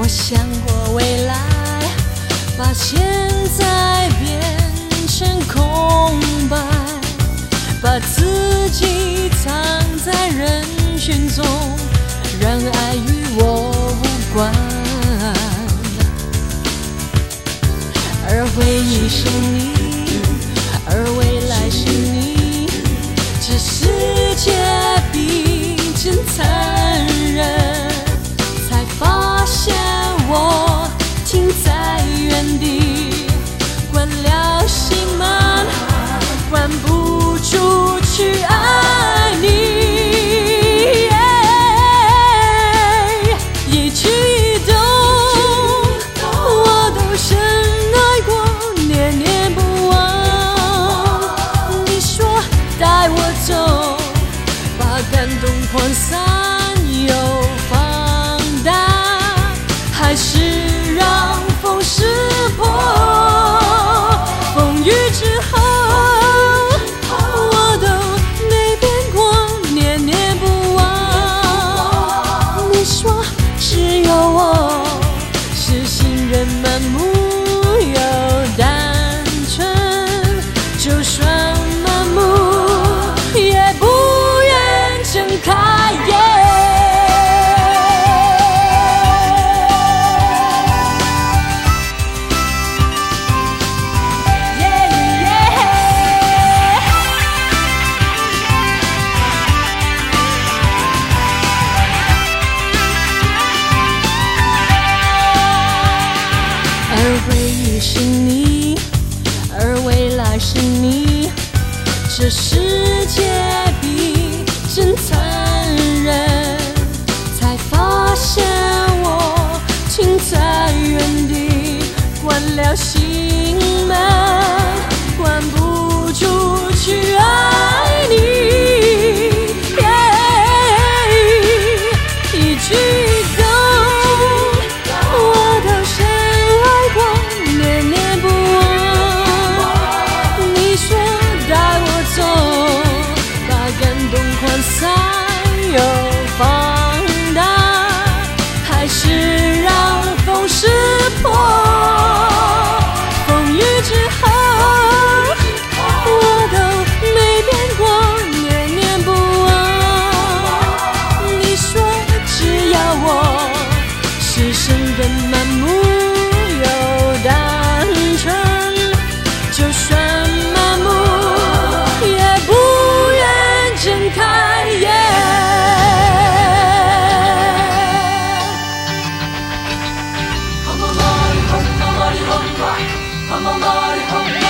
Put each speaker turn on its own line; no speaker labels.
想过未来，把现在变成空白，把自己藏在人群中，让爱与我无关。而回忆是你，而未来是你，这世界比真残忍，才发现我停在原地，关了心门，关不住去爱你。一举一动我都深爱过，念念不忘。你说带我走，把感动扩散又放大，还是让风识破。风雨之后我都没变过，念念不忘。你说只有我是信任满目又单纯，就算麻木也不愿睁开眼。而回忆是你，而未来是你，这世界比真残忍，才发现我停在原地，关了心门，关不住去爱你。一举一动我都深爱过，念念不忘。你说带我走，把感动扩散又放大，还是让风识破。风雨之后我都没变过，念念不忘。你说只要我是生的满目又单纯，就算麻木也不愿睁开眼。
Hum, hum, hum, hum, hum, hum, hum, hum, hum, hum, hum, hum, hum, hum,